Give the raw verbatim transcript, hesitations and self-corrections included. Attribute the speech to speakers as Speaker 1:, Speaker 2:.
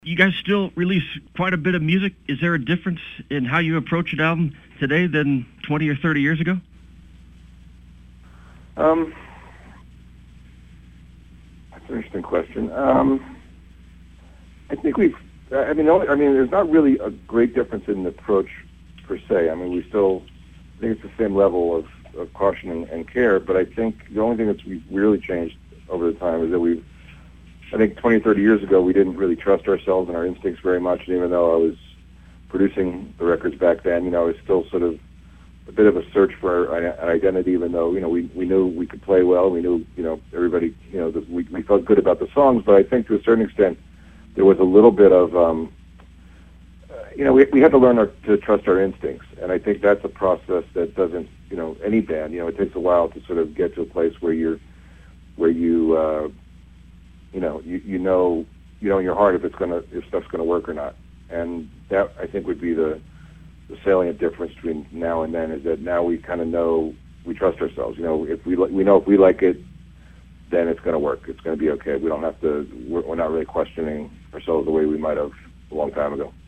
Speaker 1: You guys still release quite a bit of music. Is there a difference in how you approach an album today than twenty or thirty years ago?
Speaker 2: Um, that's an interesting question. Um, I think we've, I mean, I mean, there's not really a great difference in the approach per se. I mean, we still, I think it's the same level of, of caution and, and care, but I think the only thing that's we've really changed over the time is that we've, I think twenty, thirty years ago, we didn't really trust ourselves and our instincts very much. And even though I was producing the records back then, you know, I was still sort of a bit of a search for an identity, even though, you know, we, we knew we could play well. We knew, you know, everybody, you know, that we, we felt good about the songs. But I think to a certain extent, there was a little bit of, um, uh, you know, we, we had to learn our, to trust our instincts. And I think that's a process that doesn't, you know, any band, you know, it takes a while to sort of get to a place where you're, where you, uh, you know, you, you know, you know in your heart if it's gonna, if stuff's gonna work or not, and that I think would be the, the salient difference between now and then is that now we kind of know, we trust ourselves. You know, if we li- we know if we like it, then it's gonna work. It's gonna be okay. We don't have to. We're, we're not really questioning ourselves the way we might have a long time ago.